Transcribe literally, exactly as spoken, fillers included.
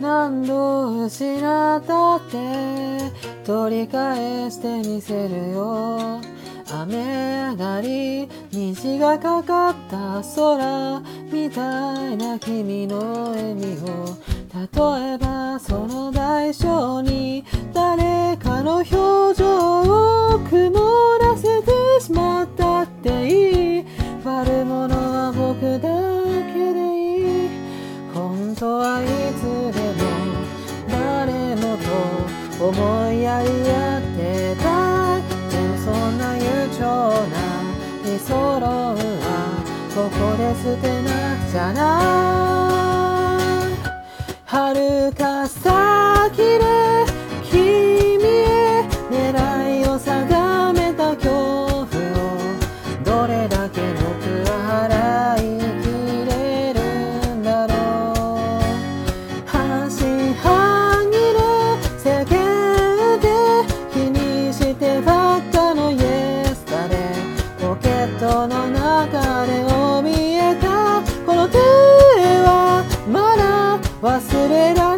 何度失ったって取り返してみせるよ。雨上がり虹がかかった空みたいな君の笑みを、例えばその代償に誰かの表情を曇らせてしまったっていい。悪者は僕だけでいい。本当はいつでも誰もと思いやり合ってたい。でもそんな悠長な理想論はここで捨てなくちゃな。遥か先で君へ狙いを定めた恐怖をどれだけ僕は払いきれるんだろう。半信半疑で世間で気にしてばっかのイエスタでポケットの中で怯えたこの手はまだ忘れられない